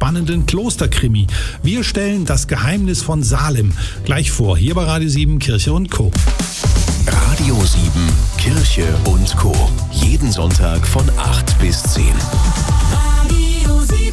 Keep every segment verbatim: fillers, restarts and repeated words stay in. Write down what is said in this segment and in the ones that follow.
spannenden Klosterkrimi. Wir stellen das Geheimnis von Salem gleich vor, hier bei Radio sieben Kirche und Co. Radio sieben Kirche und Co. Jeden Sonntag von acht bis zehn. Radio sieben.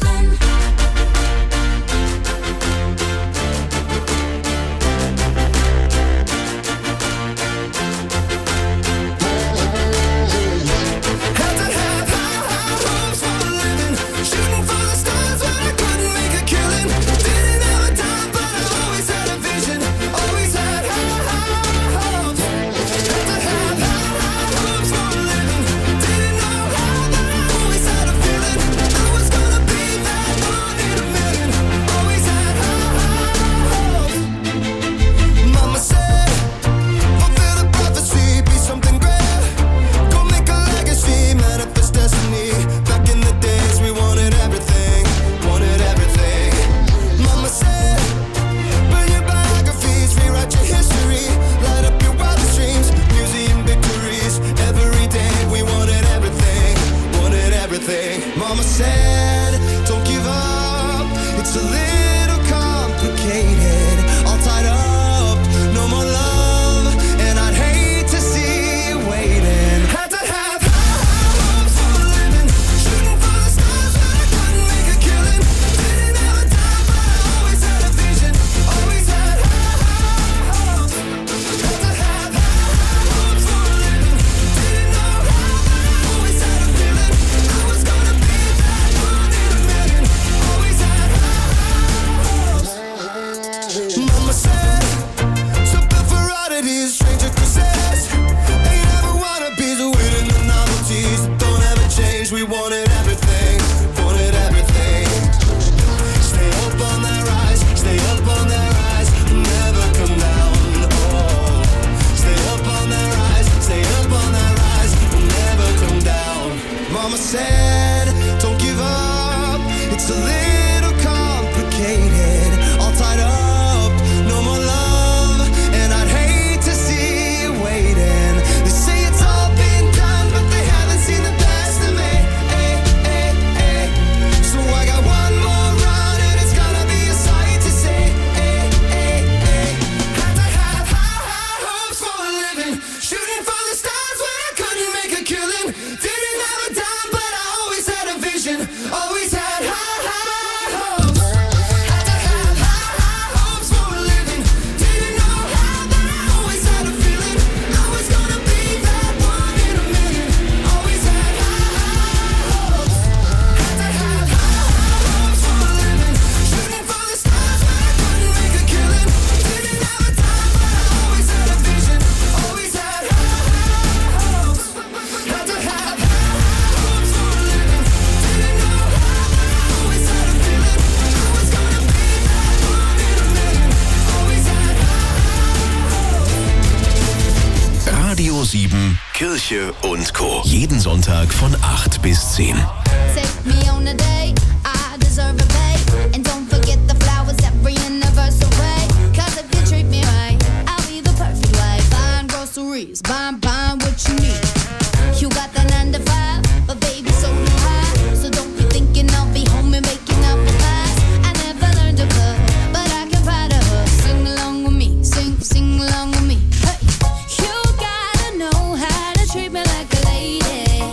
sieben Kirche und Co. Jeden Sonntag von acht bis zehn. Take me on a date, I deserve a pay. And don't forget the flowers every anniversary. Cause if you treat me right, I'll be the perfect wife. Buying groceries, buying, buying what you need. You got the nine to five, but baby so do I. So don't be thinking I'll be home and making up the pies. I never learned to cook, but I can find a hook. Sing along with me, sing, sing along with me. Hey, you gotta know how to treat me like a lady.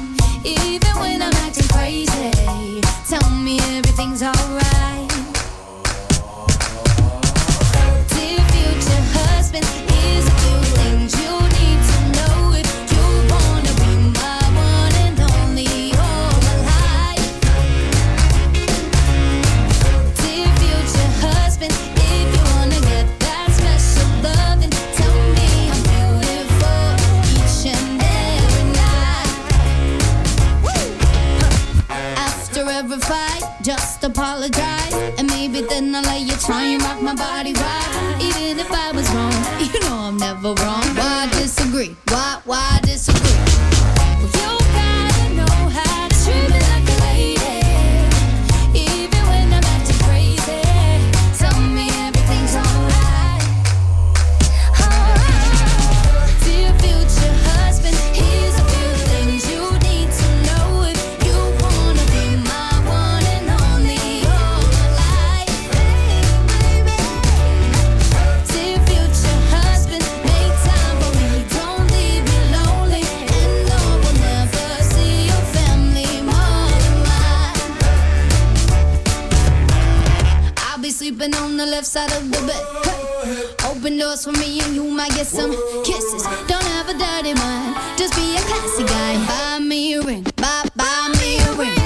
Even when I'm acting crazy, tell me everything's alright. Dear future husband, here's a few things you need to know if you wanna be my one and only all my life. Dear future husband, if you wanna get that special love, then tell me I'm beautiful each and every night. After every fight, just apologize, and maybe then I'll let you try and rock my body right. Even if I was wrong, you know I'm never wrong. Why disagree? Why, why disagree? Well, you gotta know how to treat me like a lady. Even when I'm acting crazy, tell me everything's alright. Alright. Dear future husband, here's a few things you need to know if you wanna be my one and only all sleeping on the left side of the bed. Hey. Open doors for me and you might get some kisses. Don't have a dirty mind, just be a classy guy. Buy me a ring, buy, buy me a ring.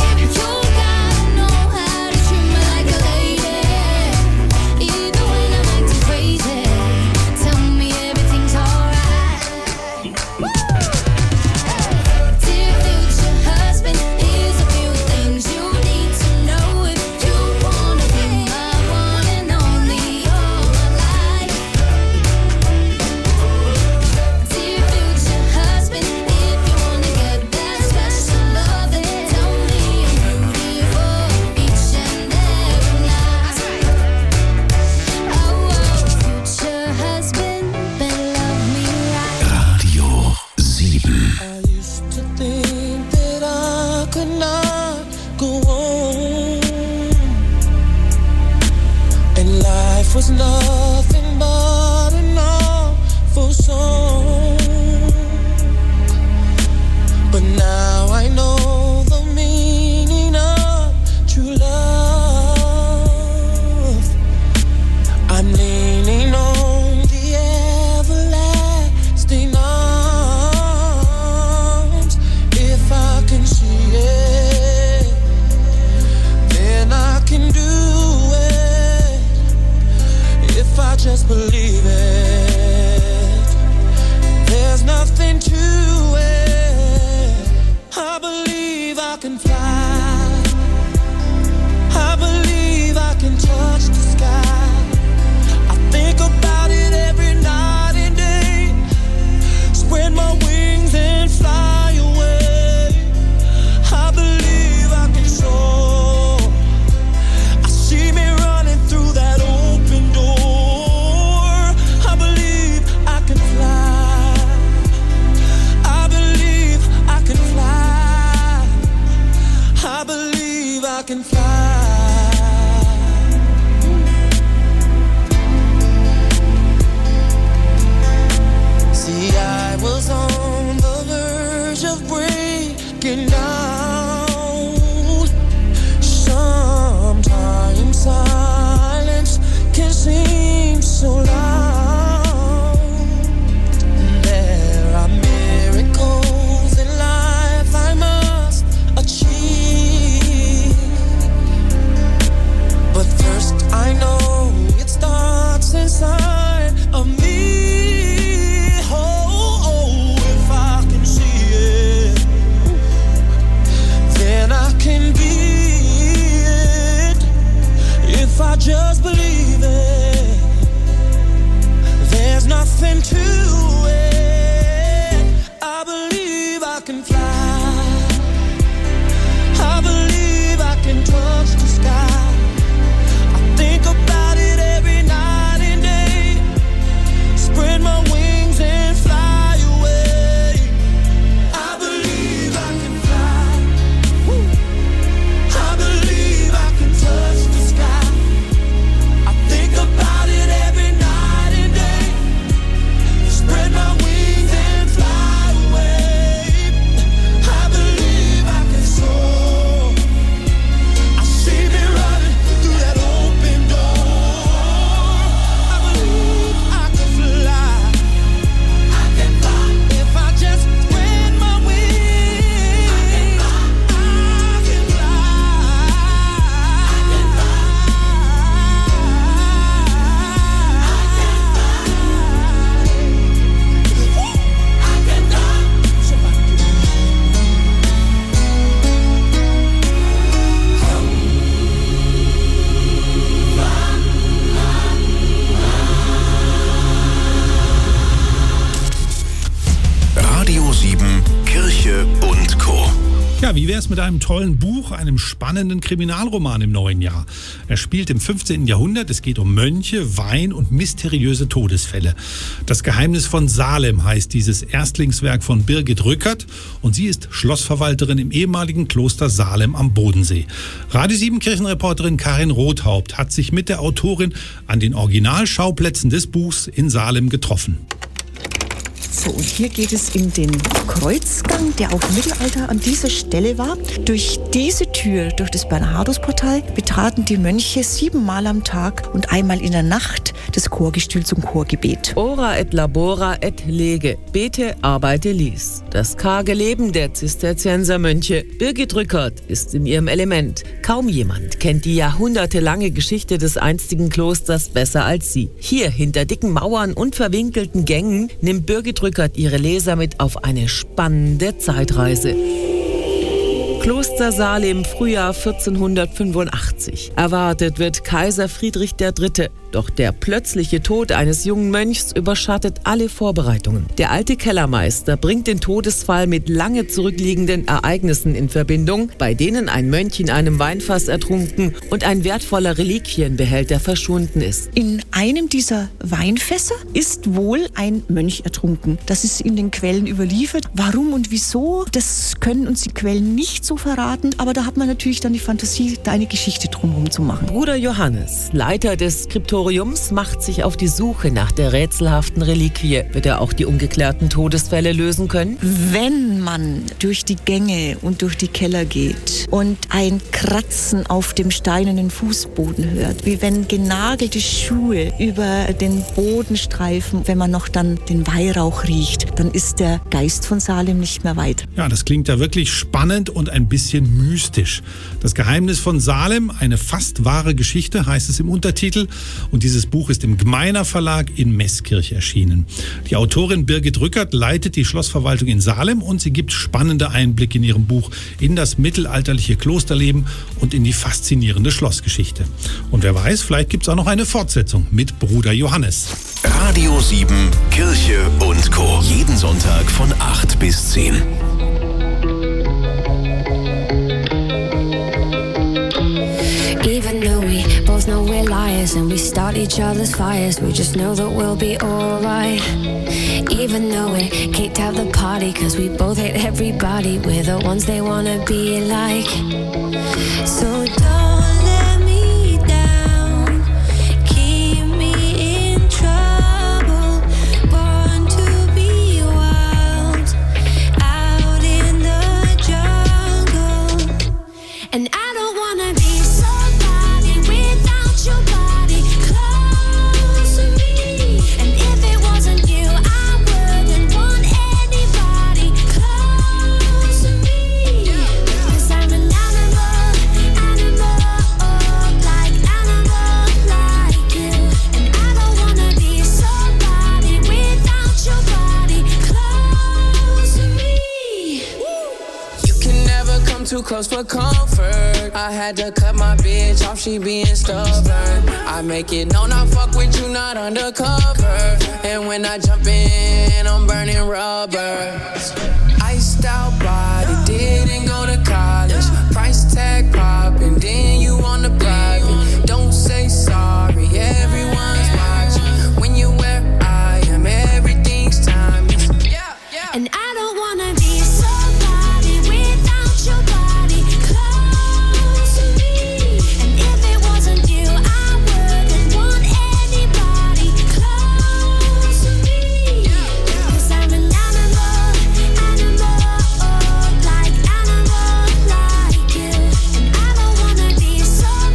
Was nothing but an awful song, but now I know the meaning of true love. I'm leaning on the everlasting arms. If I can see it, then I can do I just believe it. There's nothing to it. I believe I can fly. I believe I can touch the sky. I think about it every night and day. Spread my wings and fly away. I believe I can soar. I see me running through that open door. I believe I can fly. See, I was on the verge of breaking down. Sometimes silence can seem so loud. There are miracles in life I must achieve. But first I know it starts inside of me. Oh, oh, if I can see it, then I can be it. If I just believe it, there's nothing to it. I believe I can fly. I believe I can touch the sky. I think about it every night and day. Spread my wings and fly away. I believe I can fly. Woo. I believe I can touch the sky. I think about it every night and day. Spread my wings and fly away. I believe I can soar. I see me running through that open door. I believe I can fly. I can fly. If I just spread my wings, I can fly. I can fly. I can fly. Somebody do it. Radio sieben, Kirche und Co. Ja, wie wär's mit einem tollen Buch, einem spannenden Kriminalroman im neuen Jahr? Er spielt im fünfzehnten Jahrhundert, es geht um Mönche, Wein und mysteriöse Todesfälle. Das Geheimnis von Salem heißt dieses Erstlingswerk von Birgit Rückert und sie ist Schlossverwalterin im ehemaligen Kloster Salem am Bodensee. Radio sieben Kirchenreporterin Karin Rothaupt hat sich mit der Autorin an den Originalschauplätzen des Buchs in Salem getroffen. So, und hier geht es in den Kreuzgang, der auch im Mittelalter an dieser Stelle war. Durch diese Tür, durch das Bernhardus-Portal, betraten die Mönche siebenmal am Tag und einmal in der Nacht das Chorgestühl zum Chorgebet. Ora et labora et lege, bete, arbeite, lies. Das karge Leben der Zisterziensermönche. Birgit Rückert ist in ihrem Element. Kaum jemand kennt die jahrhundertelange Geschichte des einstigen Klosters besser als sie. Hier, hinter dicken Mauern und verwinkelten Gängen, nimmt Birgit Rückert ihre Leser mit auf eine spannende Zeitreise. Kloster Salem, Frühjahr vierzehnhundertfünfundachtzig. Erwartet wird Kaiser Friedrich der Dritte. Doch der plötzliche Tod eines jungen Mönchs überschattet alle Vorbereitungen. Der alte Kellermeister bringt den Todesfall mit lange zurückliegenden Ereignissen in Verbindung, bei denen ein Mönch in einem Weinfass ertrunken und ein wertvoller Reliquienbehälter verschwunden ist. In einem dieser Weinfässer ist wohl ein Mönch ertrunken. Das ist in den Quellen überliefert. Warum und wieso, das können uns die Quellen nicht so verraten, aber da hat man natürlich dann die Fantasie, da eine Geschichte drumherum zu machen. Bruder Johannes, Leiter des Skriptoriums, macht sich auf die Suche nach der rätselhaften Reliquie. Wird er auch die ungeklärten Todesfälle lösen können? Wenn man durch die Gänge und durch die Keller geht und ein Kratzen auf dem steinernen Fußboden hört, wie wenn genagelte Schuhe über den Boden streifen, wenn man noch dann den Weihrauch riecht, dann ist der Geist von Salem nicht mehr weit. Ja, das klingt ja wirklich spannend und ein bisschen mystisch. Das Geheimnis von Salem, eine fast wahre Geschichte, heißt es im Untertitel. Und dieses Buch ist im Gmeiner Verlag in Meßkirch erschienen. Die Autorin Birgit Rückert leitet die Schlossverwaltung in Salem und sie gibt spannende Einblicke in ihrem Buch in das mittelalterliche Klosterleben und in die faszinierende Schlossgeschichte. Und wer weiß, vielleicht gibt es auch noch eine Fortsetzung mit Bruder Johannes. Radio sieben, Kirche und Co. Jeden Sonntag von acht bis zehn. Even though we both know we're liars and we start each other's fires, we just know that we'll be alright. Even though we kicked out the party cause we both hate everybody, we're the ones they wanna be like. So don't let me down, keep me in trouble, born to be wild, out in the jungle. And I don't wanna be somebody without your body close to me. And if it wasn't you, I wouldn't want anybody close to me. Cause I'm an animal, animal, like animal, like you. And I don't wanna be somebody without your body close to me. You can never come too close for comfort. I had to cut my bitch off, she being stubborn. I make it known I fuck with you, not undercover. And when I jump in, I'm burning rubber. Iced out body, didn't go to college. Price tag popping, then you on the private. Don't say sorry, everyone's watching. When you're where I am, everything's timeless. And I don't wanna be somebody without your body close to me. And if it wasn't you, I wouldn't want anybody close to me. Cause I'm an animal, animal, like animal, like you. And I don't wanna be somebody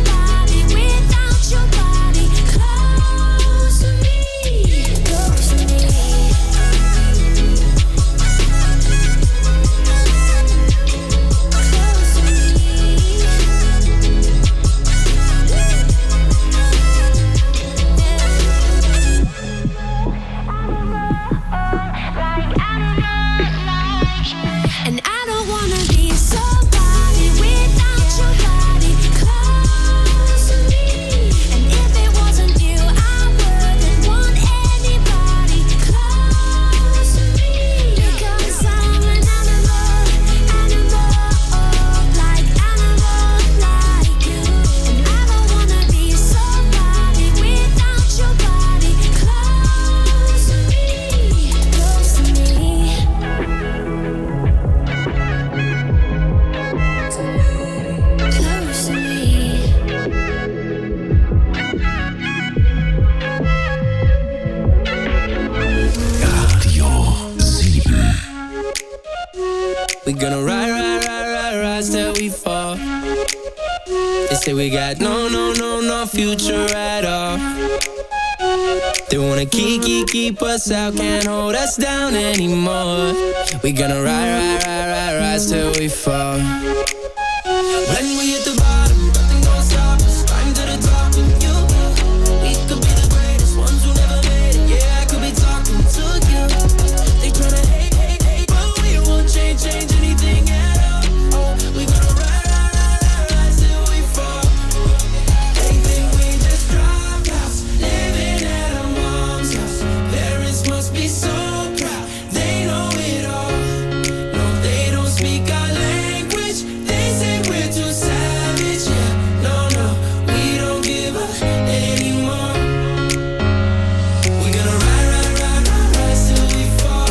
We gonna ride, ride, ride, ride, rise till we fall. They say we got no, no, no, no future at all. They wanna keep, keep, keep us out, can't hold us down anymore. We gonna ride, ride, ride, ride, rise till we fall. When we hit the bottom, nothing gonna stop us. Climb to the top with you. We could be the greatest ones who never made it. Yeah, I could be talking to you. They tryna hate, hate, hate, but we won't change, change anything at all. Oh, we gonna ride, ride, ride, ride, rise till we fall. They think we just dropped out, living at our mom's house. Parents must be so proud, they know it all. No, they don't speak our language. They say we're too savage. Yeah, no, no, we don't give up anymore. We gonna ride, ride, ride, ride, rise till we fall.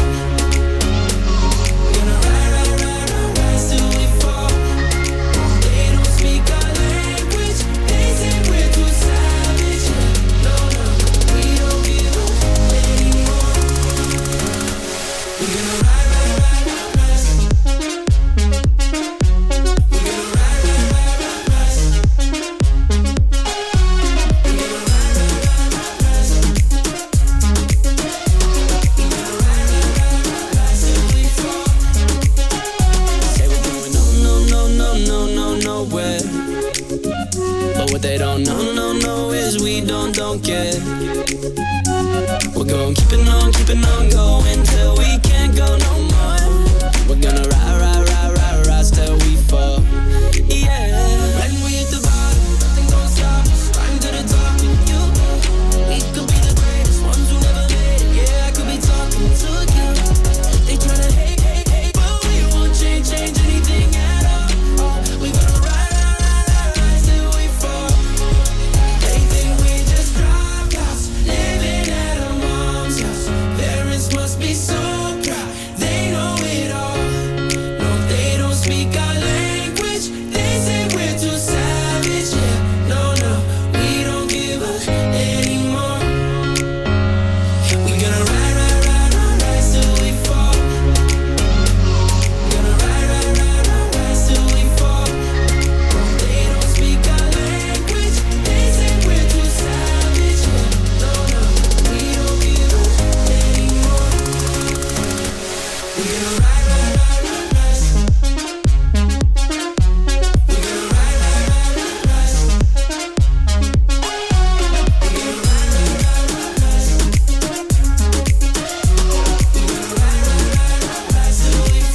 We gonna ride, ride, ride, ride, rise till we fall. They don't speak our language. They say we're too savage. Yeah, no, no, we don't give up anymore. We gonna ride, ride, ride, ride, rise. We gonna ride, ride, ride, ride, rise. We gonna ride, ride, ride, ride, rise. We gonna ride, ride, ride, ride, rise till we fall. Say we're going no, no, no, no, no, no, nowhere. But what they don't know, no, no, is we don't, don't care. We're gonna keep it on, keep it on going till we can't go no more. We're gonna ride, ride, ride, ride, rise till we fall. Yeah. When we hit the bottom, nothing gonna stop us. Climb to the top with you. We could be the greatest ones who never made it. Yeah, I could be talking to you. They tryna hate, hate, hate, but we won't change, change anything at all. Oh, we gonna ride, ride, ride, ride, rise till we fall. They think we just dropped out, living at our mom's house. Parents must be so proud, they know it all. No, they don't speak our language. They say we're too savage. Yeah, no, no, we don't give up anymore. We gonna ride, ride, ride, ride, rise till we fall. Gonna ride, ride, ride, ride, rise till we fall. They don't speak our language. They say we're too savage. Yeah, no, no, we don't give up anymore. We gonna ride, ride, ride, ride, rise. We gonna ride, ride, ride, ride, rise. We gonna ride, ride, ride, ride, rise. We gonna ride, ride, ride, ride, rise till we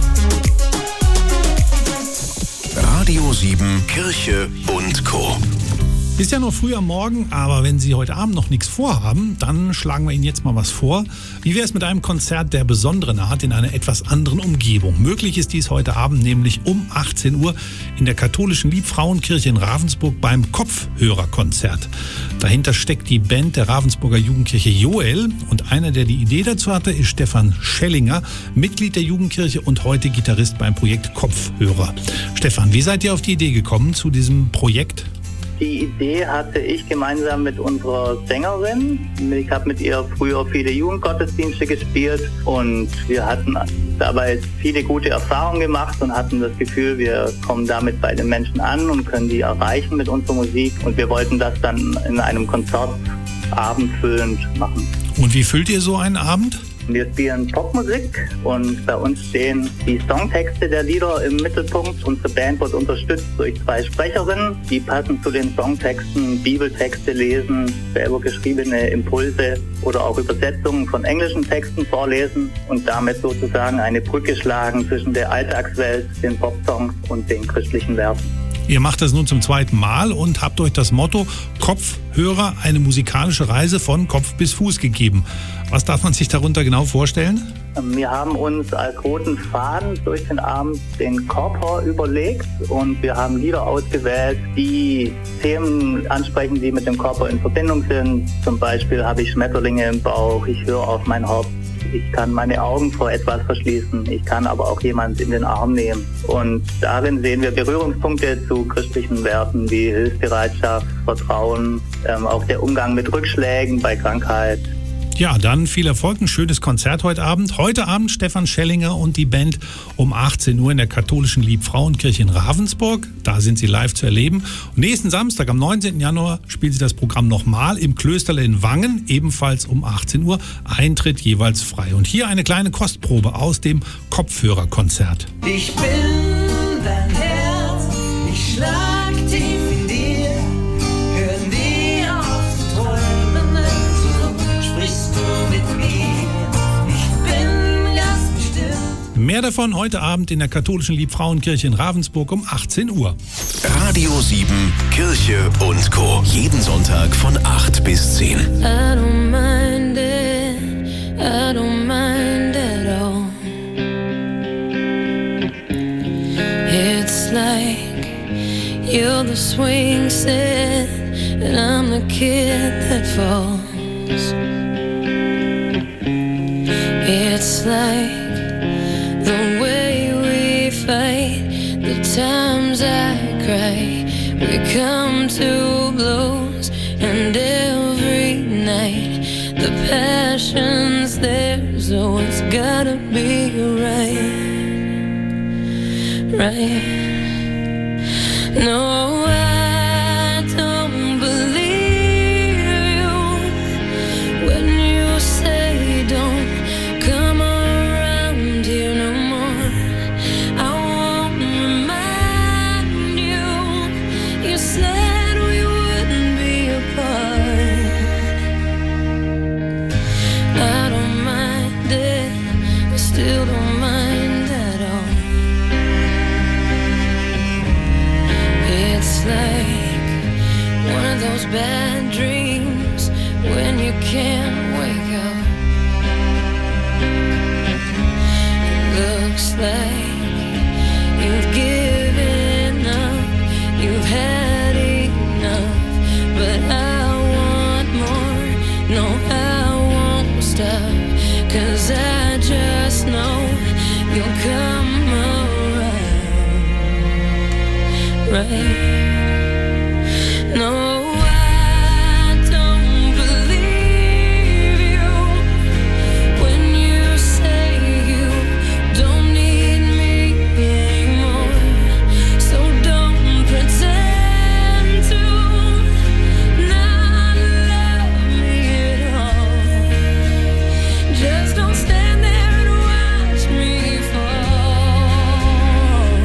fall. Radio sieben Kirche und Co. Ist ja noch früh am Morgen, aber wenn Sie heute Abend noch nichts vorhaben, dann schlagen wir Ihnen jetzt mal was vor. Wie wäre es mit einem Konzert der besonderen Art in einer etwas anderen Umgebung? Möglich ist dies heute Abend nämlich um achtzehn Uhr in der katholischen Liebfrauenkirche in Ravensburg beim Kopfhörerkonzert. Dahinter steckt die Band der Ravensburger Jugendkirche Joel und einer, der die Idee dazu hatte, ist Stefan Schellinger, Mitglied der Jugendkirche und heute Gitarrist beim Projekt Kopfhörer. Stefan, wie seid ihr auf die Idee gekommen zu diesem Projekt? Die Idee hatte ich gemeinsam mit unserer Sängerin. Ich habe mit ihr früher viele Jugendgottesdienste gespielt und wir hatten dabei viele gute Erfahrungen gemacht und hatten das Gefühl, wir kommen damit bei den Menschen an und können die erreichen mit unserer Musik. Und wir wollten das dann in einem Konzertabend füllend machen. Und wie füllt ihr so einen Abend? Wir spielen Popmusik und bei uns stehen die Songtexte der Lieder im Mittelpunkt. Unsere Band wird unterstützt durch zwei Sprecherinnen, die passend zu den Songtexten Bibeltexte lesen, selber geschriebene Impulse oder auch Übersetzungen von englischen Texten vorlesen und damit sozusagen eine Brücke schlagen zwischen der Alltagswelt, den Popsongs und den christlichen Werten. Ihr macht das nun zum zweiten Mal und habt euch das Motto Kopfhörer, eine musikalische Reise von Kopf bis Fuß gegeben. Was darf man sich darunter genau vorstellen? Wir haben uns als roten Faden durch den Abend den Körper überlegt und wir haben Lieder ausgewählt, die Themen ansprechen, die mit dem Körper in Verbindung sind. Zum Beispiel habe ich Schmetterlinge im Bauch, ich höre auf mein Herz. Ich kann meine Augen vor etwas verschließen, ich kann aber auch jemanden in den Arm nehmen. Und darin sehen wir Berührungspunkte zu christlichen Werten wie Hilfsbereitschaft, Vertrauen, ähm, auch der Umgang mit Rückschlägen bei Krankheit. Ja, dann viel Erfolg, ein schönes Konzert heute Abend. Heute Abend Stefan Schellinger und die Band um achtzehn Uhr in der katholischen Liebfrauenkirche in Ravensburg. Da sind sie live zu erleben. Und nächsten Samstag, am neunzehnten Januar, spielen sie das Programm nochmal im Klösterle in Wangen, ebenfalls um achtzehn Uhr. Eintritt jeweils frei. Und hier eine kleine Kostprobe aus dem Kopfhörerkonzert. Ich bin dein Herz, ich schlag tief in dir, hör nie auf zu träumen, so sprichst du mit mir, ich bin ganz bestimmt. Mehr davon heute Abend in der katholischen Liebfrauenkirche in Ravensburg um achtzehn Uhr. Radio sieben, Kirche und Co. Jeden Sonntag von acht bis zehn. I don't mind it, I don't mind at all. It's like you're the swing set and I'm the kid that falls. It's like the way we fight, the times I cry, we come to blows, and every night the passion's there, so it's gotta be right, right. No, I don't believe you when you say don't come around here no more. I won't remind you, you said we wouldn't be apart. I don't mind it, I still don't mind at all. It's like one of those bad dreams when you can't wake up. It looks like you've given up, you've had enough, but I want more, no I won't stop, 'cause I just know you'll come around, right? No, I don't believe you when you say you don't need me anymore. So don't pretend to not love me at all. Just don't stand there and watch me fall.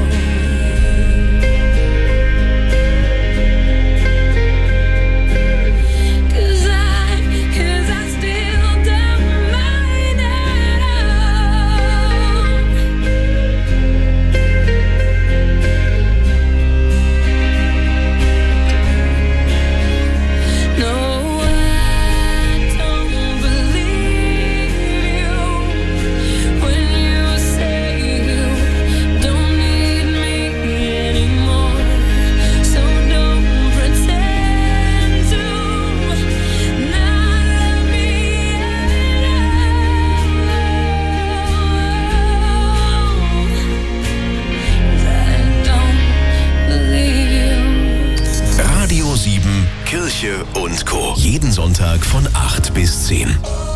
'Cause I, 'cause I still don't mind at all. No, I don't believe you when you say you don't need me anymore. So don't pretend to not love me at all. 'Cause I don't believe you. Radio sieben, Kirche und Co. Jeden Sonntag von acht bis zehn.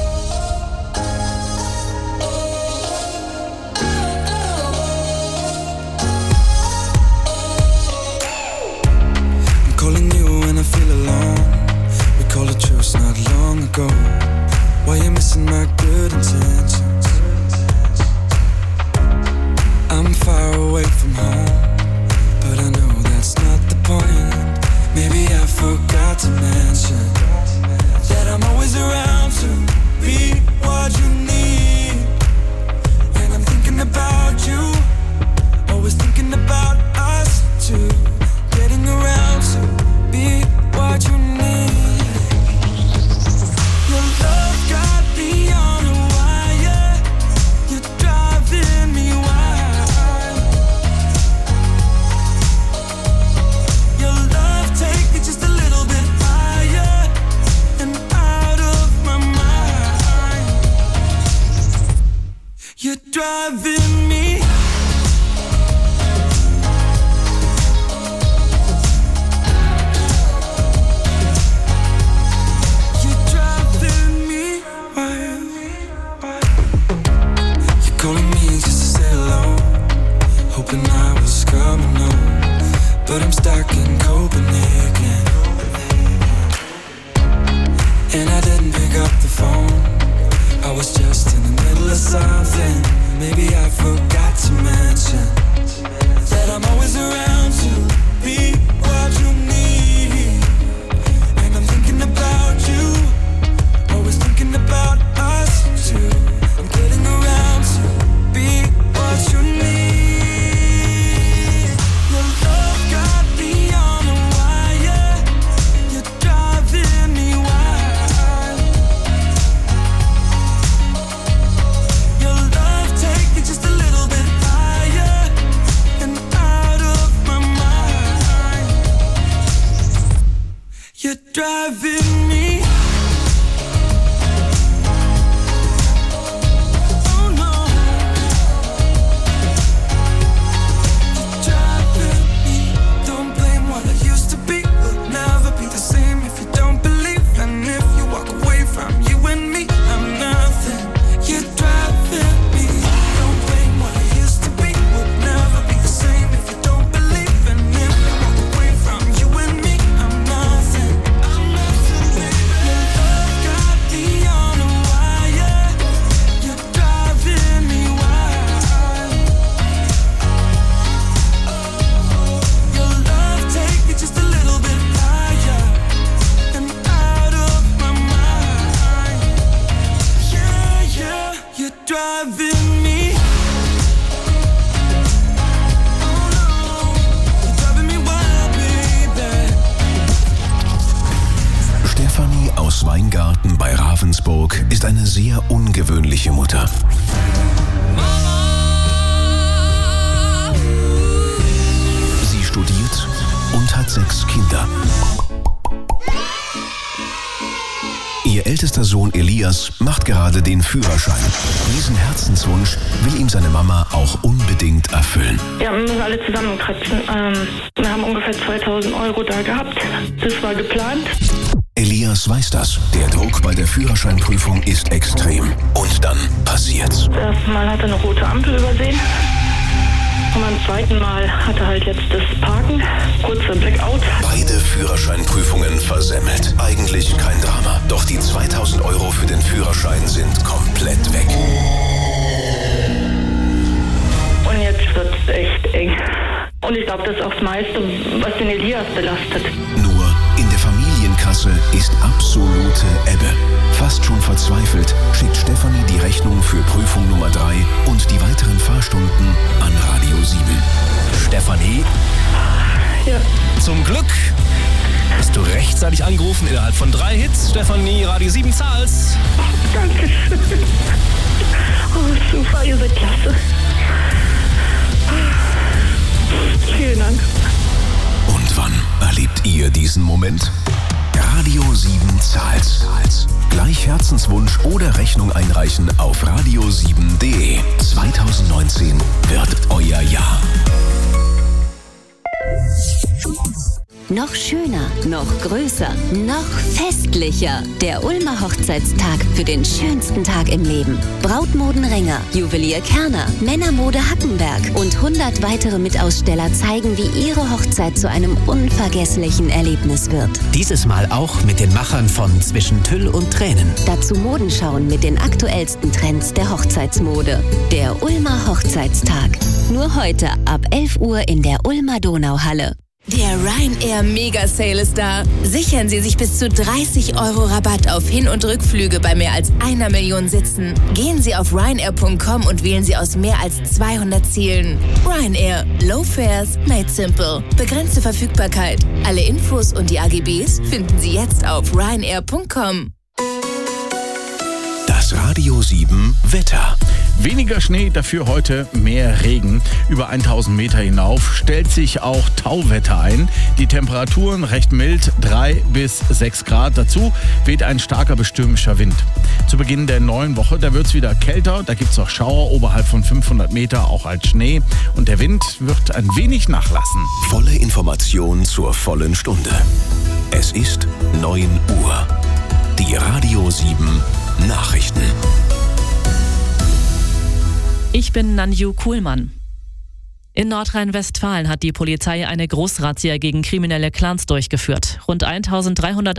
I'm calling you when I feel alone. We called a truce not long ago. Why you missing my good intentions? I'm far away from home, but I know that's not the point. Maybe I forgot to mention that I'm always around to be what you need. And I'm thinking about you, always thinking about us two. Getting around to be what you need. Your love got me on a wire. You're driving me wild. Your love take me just a little bit higher and out of there's something maybe I forgot to mention, that I'm always around to be what you need. And I'm thinking about you, always thinking about us too. I'm getting around to be what you need. Your love got me on a wire, you're driving me wild. Your love take me just a little bit higher and out of my mind. You're driving me. Oh no. You're driving me. Don't blame what I used to be. Will never be the same if you don't believe. And if you walk away from you and me, I'm nothing. You're driving me. Don't blame what I used to be. Will never be the same if you don't believe. And if you walk away from you and me, I'm nothing. I'm nothing, baby. Your love got me on a wire. You're driving me wild. Your love take me just a little bit higher and out of my mind. Yeah, yeah, you're driving me. Oh no, you're driving me wild, baby. Stefanie aus Weingarten bei Ravensburg ist eine sehr ungewöhnliche Mutter. Sie studiert und hat sechs Kinder. Ihr ältester Sohn Elias macht gerade den Führerschein. Diesen Herzenswunsch will ihm seine Mama auch unbedingt erfüllen. Ja, wir müssen alle zusammenkratzen. Ähm, wir haben ungefähr zweitausend Euro da gehabt. Das war geplant. Elias weiß das. Der Druck bei der Führerscheinprüfung ist extrem. Und dann passiert's. Das erste Mal hat er eine rote Ampel übersehen. Und beim zweiten Mal hat er halt jetzt das Parken. Kurzer Blackout. Beide Führerscheinprüfungen versemmelt. Eigentlich kein Drama. Doch die zweitausend Euro für den Führerschein sind komplett weg. Und jetzt wird es echt eng. Und ich glaube, das ist auch das meiste, was den Elias belastet. Nur in der Familienkasse ist absolute Ebbe. Fast schon verzweifelt schickt Stefanie die Rechnung für Prüfung Nummer drei und die weiteren Fahrstunden an Radio sieben. Stefanie, Ja. zum Glück hast du rechtzeitig angerufen innerhalb von drei Hits. Stefanie, Radio sieben zahlt's. Dankeschön. Oh, super, ihr seid klasse. Vielen Dank. Und wann erlebt ihr diesen Moment? Radio sieben zahlt. Gleich Herzenswunsch oder Rechnung einreichen auf radio sieben punkt de. zwanzig neunzehn wird euer Jahr. Noch schöner, noch größer, noch festlicher. Der Ulmer Hochzeitstag für den schönsten Tag im Leben. Brautmoden Renger, Juwelier Kerner, Männermode Hackenberg und hundert weitere Mitaussteller zeigen, wie ihre Hochzeit zu einem unvergesslichen Erlebnis wird. Dieses Mal auch mit den Machern von Zwischen Tüll und Tränen. Dazu Modenschauen mit den aktuellsten Trends der Hochzeitsmode. Der Ulmer Hochzeitstag. Nur heute ab elf Uhr in der Ulmer Donauhalle. Der Ryanair Mega Sale ist da. Sichern Sie sich bis zu dreißig Euro Rabatt auf Hin- und Rückflüge bei mehr als einer Million Sitzen. Gehen Sie auf ryanair punkt com und wählen Sie aus mehr als zweihundert Zielen. Ryanair. Low Fares made simple. Begrenzte Verfügbarkeit. Alle Infos und die A G Bs finden Sie jetzt auf ryanair punkt com. Das Radio sieben Wetter. Weniger Schnee, dafür heute mehr Regen. Über tausend Meter hinauf stellt sich auch Tauwetter ein. Die Temperaturen recht mild, drei bis sechs Grad. Dazu weht ein starker bestürmischer Wind. Zu Beginn der neuen Woche, da wird es wieder kälter. Da gibt es auch Schauer oberhalb von fünfhundert Meter, auch als Schnee. Und der Wind wird ein wenig nachlassen. Volle Information zur vollen Stunde. Es ist neun Uhr. Die Radio sieben Nachrichten. Ich bin Nanju Kuhlmann. In Nordrhein-Westfalen hat die Polizei eine Großrazzia gegen kriminelle Clans durchgeführt. Rund eintausenddreihundert